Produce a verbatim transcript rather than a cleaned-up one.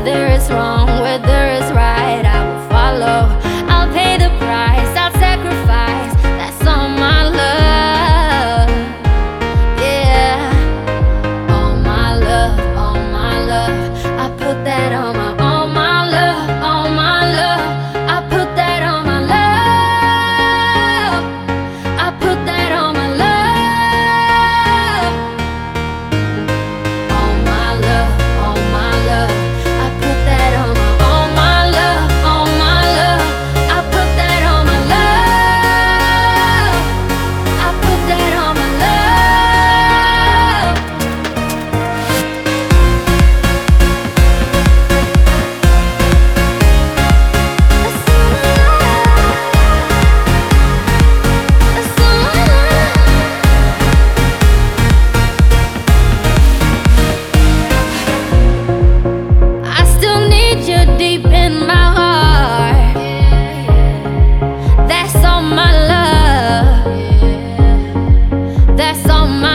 there is wrong, where there is right, I will follow. I'll pay the price, I'll sacrifice. That's all my love. Yeah, all my love, all my love. I put that on my, all my love, all my love. I put that on my love. I put that on my love. All my love, all my love. I put that on my, all my love, all my love. I put that on my love. I put that on my love. That's all my love. That's all my love. I still need you deep in my heart. That's all my love. That's all my